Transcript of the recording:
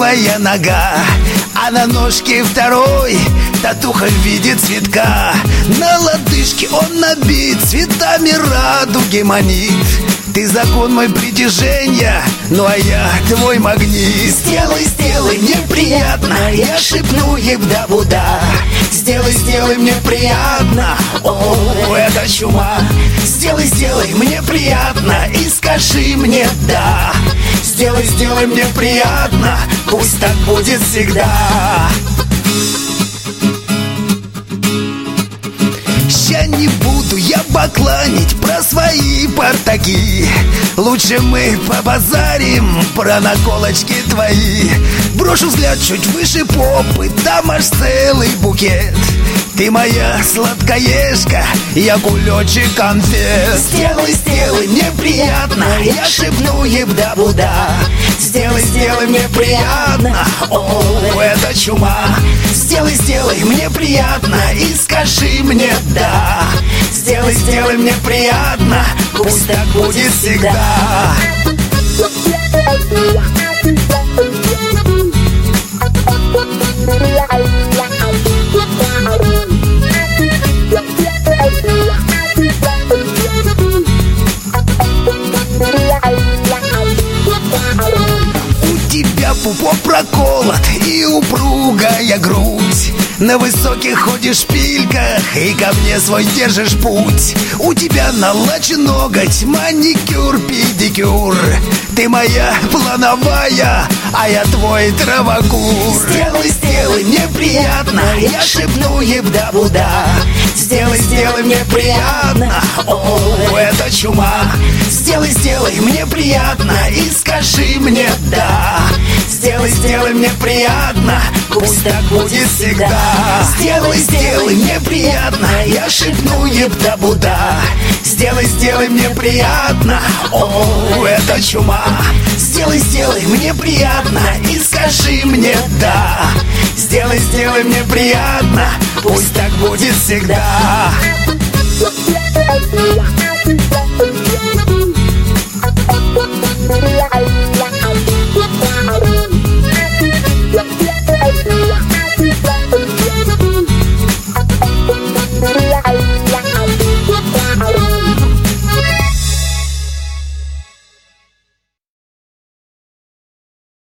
правая нога, а на ножке второй татуха в виде цветка. На лодыжке он набит цветами радуги манит. Ты закон мой притяжения, ну а я твой магнит. Сделай, сделай мне приятно, я шепну ебда-буда. Сделай, сделай мне приятно, о, это чума. Сделай, сделай мне приятно и скажи мне да. Сделай, сделай мне приятно, пусть так будет всегда. Ща не буду я бакланить про свои портаки. Лучше мы побазарим про наколочки твои. Брошу взгляд чуть выше попы, там аж целый букет. Ты моя сладкоежка, я кулечек конфет. Сделай, сделай мне приятно, я шепну ебда-буда. Сделай, сделай мне приятно, о, это чума. Сделай, сделай мне приятно и скажи мне да. Сделай, сделай мне приятно, пусть так будет всегда. У тебя пупок проколот и упругая грудь. На высоких ходишь шпильках и ко мне свой держишь путь. У тебя налачен ноготь, маникюр, педикюр. Ты моя плановая, а я твой травокур. Сделай, сделай мне приятно, я шепну ебда-буда. Сделай, сделай мне приятно, о, это чума. Сделай, сделай мне приятно и скажи мне да. Сделай, сделай мне приятно, пусть так будет всегда. Сделай, сделай мне приятно, я шепну ебда-буда. Сделай, сделай мне приятно, о, это чума. Сделай, сделай мне приятно и скажи мне да. Сделай, сделай мне приятно, пусть так будет всегда. Yeah.